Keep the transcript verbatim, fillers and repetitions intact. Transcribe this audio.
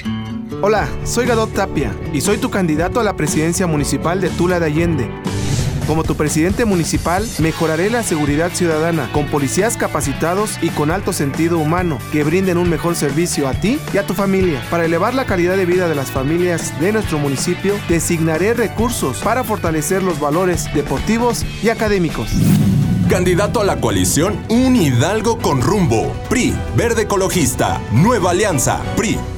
Hola, soy Gadot Tapia y soy tu candidato a la presidencia municipal de Tula de Allende. Como tu presidente municipal, mejoraré la seguridad ciudadana con policías capacitados y con alto sentido humano que brinden un mejor servicio a ti y a tu familia. Para elevar la calidad de vida de las familias de nuestro municipio, designaré recursos para fortalecer los valores deportivos y académicos. Candidato a la coalición Un Hidalgo con rumbo. P R I, Verde Ecologista, Nueva Alianza, P R I.